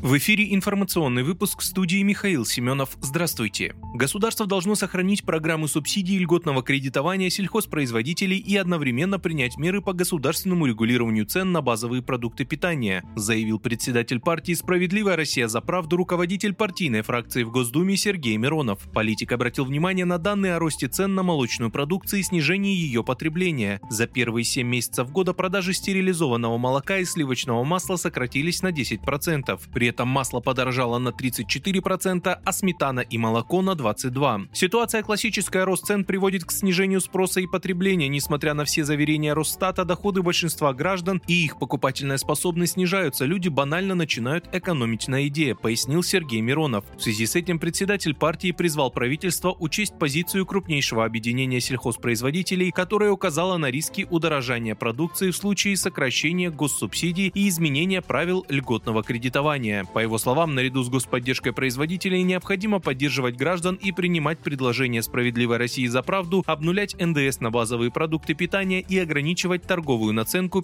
В эфире информационный выпуск, в студии Михаил Семенов. Здравствуйте. Государство должно сохранить программы субсидий и льготного кредитования сельхозпроизводителей и одновременно принять меры по государственному регулированию цен на базовые продукты питания, заявил председатель партии «Справедливая Россия за правду», руководитель партийной фракции в Госдуме Сергей Миронов. Политик обратил внимание на данные о росте цен на молочную продукцию и снижении ее потребления. За первые 7 месяцев года продажи стерилизованного молока и сливочного масла сократились на 10%. При этом масло подорожало на 34%, а сметана и молоко на 22%. Ситуация классическая: рост цен приводит к снижению спроса и потребления. Несмотря на все заверения Росстата, доходы большинства граждан и их покупательная способность снижаются. Люди банально начинают экономить на еде, пояснил Сергей Миронов. В связи с этим председатель партии призвал правительство учесть позицию крупнейшего объединения сельхозпроизводителей, которое указало на риски удорожания продукции в случае сокращения госсубсидий и изменения правил льготного кредитования. По его словам, наряду с господдержкой производителей необходимо поддерживать граждан и принимать предложения «Справедливой России за правду» обнулять НДС на базовые продукты питания и ограничивать торговую наценку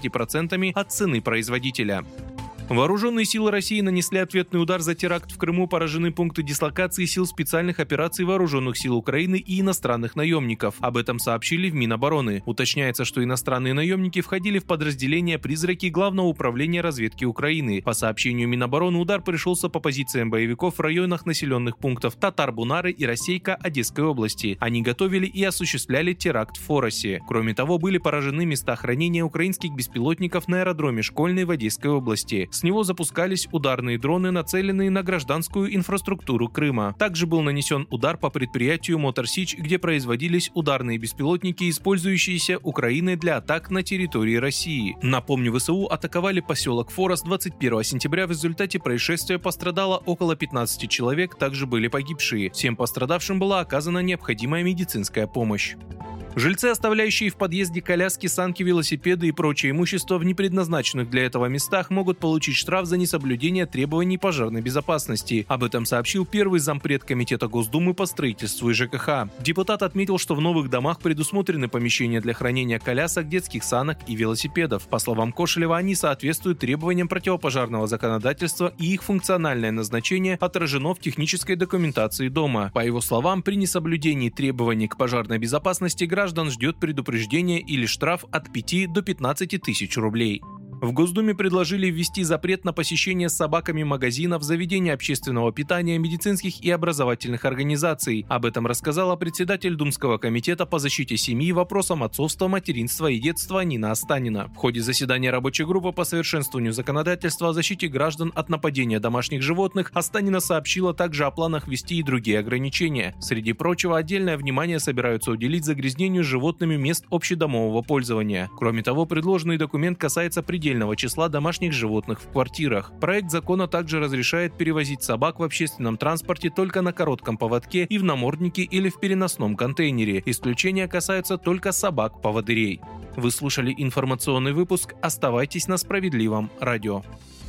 15% от цены производителя. Вооруженные силы России нанесли ответный удар за теракт в Крыму, поражены пункты дислокации сил специальных операций Вооруженных сил Украины и иностранных наемников. Об этом сообщили в Минобороны. Уточняется, что иностранные наемники входили в подразделение «Призраки» Главного управления разведки Украины. По сообщению Минобороны, удар пришелся по позициям боевиков в районах населенных пунктов Татар-Бунары и Рассейка Одесской области. Они готовили и осуществляли теракт в Форосе. Кроме того, были поражены места хранения украинских беспилотников на аэродроме Школьный в Одесской области. С него запускались ударные дроны, нацеленные на гражданскую инфраструктуру Крыма. Также был нанесен удар по предприятию Мотор Сич, где производились ударные беспилотники, использующиеся Украиной для атак на территории России. Напомню, ВСУ атаковали поселок Форос 21 сентября. В результате происшествия пострадало около 15 человек, также были погибшие. Всем пострадавшим была оказана необходимая медицинская помощь. Жильцы, оставляющие в подъезде коляски, санки, велосипеды и прочее имущество в непредназначенных для этого местах, могут получить штраф за несоблюдение требований пожарной безопасности. Об этом сообщил первый зампред Комитета Госдумы по строительству и ЖКХ. Депутат отметил, что в новых домах предусмотрены помещения для хранения колясок, детских санок и велосипедов. По словам Кошелева, они соответствуют требованиям противопожарного законодательства, и их функциональное назначение отражено в технической документации дома. По его словам, при несоблюдении требований к пожарной безопасности граждан ждет предупреждение или штраф от 5 до 15 тысяч рублей. В Госдуме предложили ввести запрет на посещение с собаками магазинов, заведений общественного питания, медицинских и образовательных организаций. Об этом рассказала председатель Думского комитета по защите семьи, вопросам отцовства, материнства и детства Нина Останина. В ходе заседания рабочей группы по совершенствованию законодательства о защите граждан от нападения домашних животных Останина сообщила также о планах ввести и другие ограничения. Среди прочего, отдельное внимание собираются уделить загрязнению животными мест общедомового пользования. Кроме того, предложенный документ касается предельного числа домашних животных в квартирах. Проект закона также разрешает перевозить собак в общественном транспорте только на коротком поводке и в наморднике или в переносном контейнере. Исключения касаются только собак-поводырей. Вы слушали информационный выпуск. Оставайтесь на Справедливом радио.